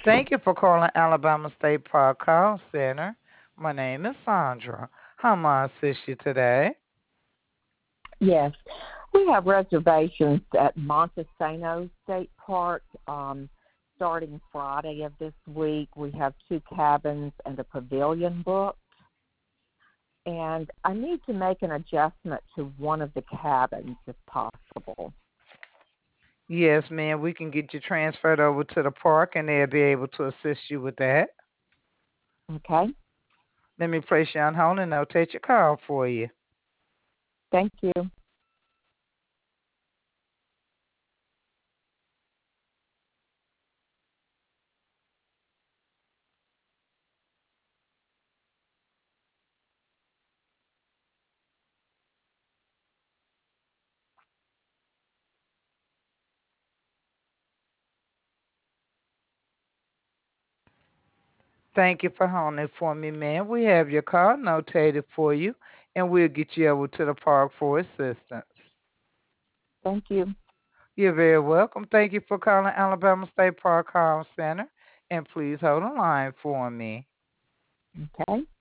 Thank you for calling Alabama State Park Call Center. My name is Sandra. How may I assist you today? Yes, we have reservations at Montesano State Park starting Friday of this week. We have two cabins and a pavilion booked, and I need to make an adjustment to one of the cabins if possible. Yes, ma'am. We can get you transferred over to the park and they'll be able to assist you with that. Okay, Let me place you on hold and I'll take your call for you. thank you. Thank you for holding for me, ma'am. We have your call notated for you and we'll get you over to the park for assistance. Thank you. You're very welcome. Thank you for calling Alabama State Park Call Center. And please hold the line for me. Okay.